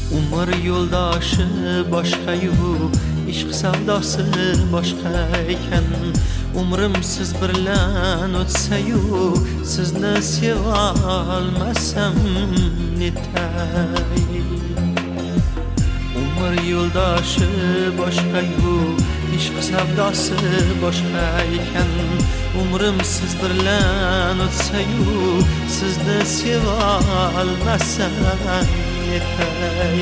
Umr yo'ldoshi boshqa-yu, ishq savdosi boshqa ekan. Umrim siz bilan o'tsa-yu, sizni seva olmasam netay. Umr yo'ldoshi boshqa-yu, ishq savdosi boshqa ekan. Umrim siz bilan o'tsa-yu, sizni seva olmasam netay.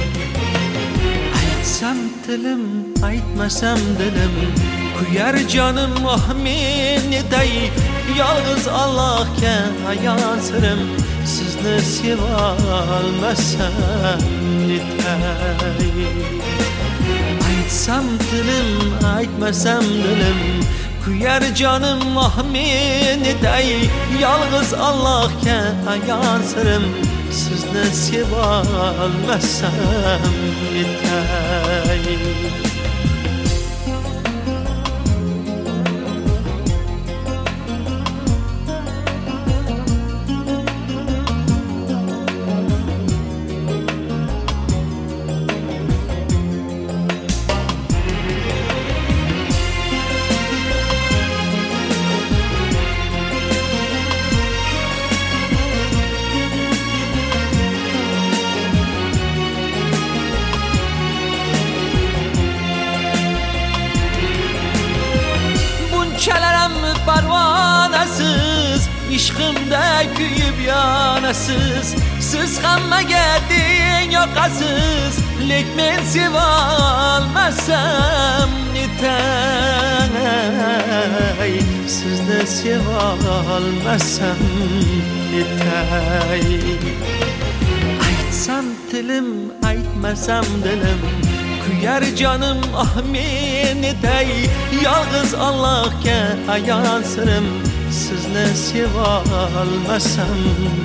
Aytsam tilim, aytmasam dilim, kuyar jonim oh men netay. Yolg'iz Allohga ayon sirim, sizni seva olmasam netay. Aytsam tilim, aytmasam dilim, kuyar jonim oh men netay. Yolg'iz Allohga ayon sirim, sizni seva olmasam netay. Bunchalaram parvonasiz, ishqimda kuyib yonasiz. Siz hammaga teng yoqasiz, lek men seva olmasam netay. Sizni seva olmasam netay. Aytsam tilim, aytmasam dilim, kuyar jonim oh men netay. Yolg'iz Allohga ayon sirim, sizni seva olmasam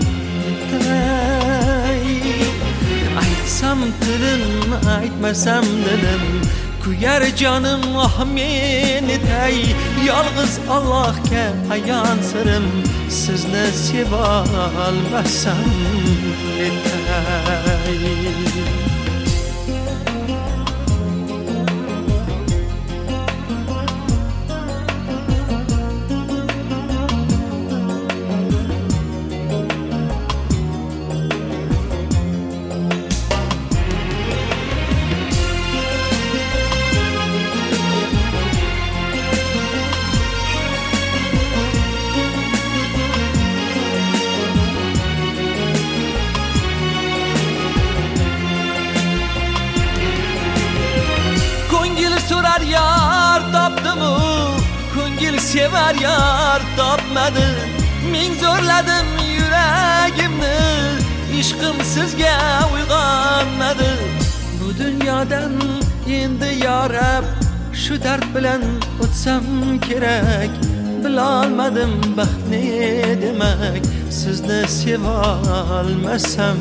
netay. Aytsam tilim, aytmasam dilim, kuyar jonim oh men netay. Yolg'iz Allohga ayon sirim, sizni seva olmasam netay. Sorar yar topdimu, ko'ngil sevar yar topmadi. Ming zo'rladim yuragimni, ishqim sizga uyg'onmadi. Bu dunyodan endi yorab, shu dard bilan o'tsam kerak. Bilolmadim baxt ne demak, sizni seva olmasam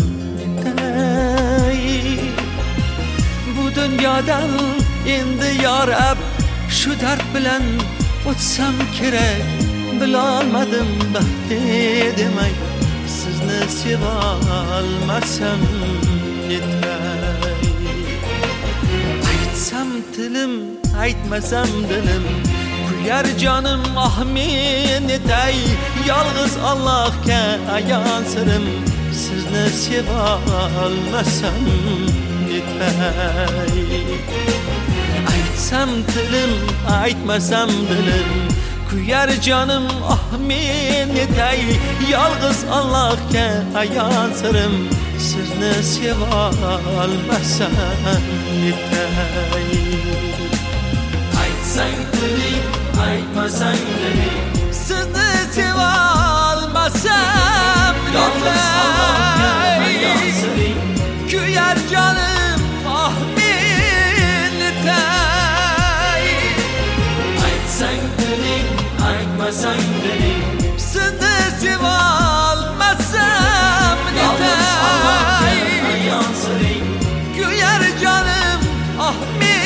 netay. Bu dunyodan endi yorab, shu dard bilan o'tsam kerak. Bilolmadim baxt ne demak, sizni seva olmasam netay. Aytsam tilim, aytmasam dilim, kuyar jonim oh men netay. Yolg'iz Allohga ayon sirim, sizni seva olmasam netay. Aytsam tilim, aytmasam dilim, kuyar jonim oh men netay. Yolg'iz Allohga ayon sirim, sizni seva olmasam netay. Aytsang tilim, aytmasang dilim, sizni seva olmasam netay. Kuyar jonim oh men netay. Aytsang tilim, aytmasang dilim, sizni seva olmasam netay. Kuyar jonim oh men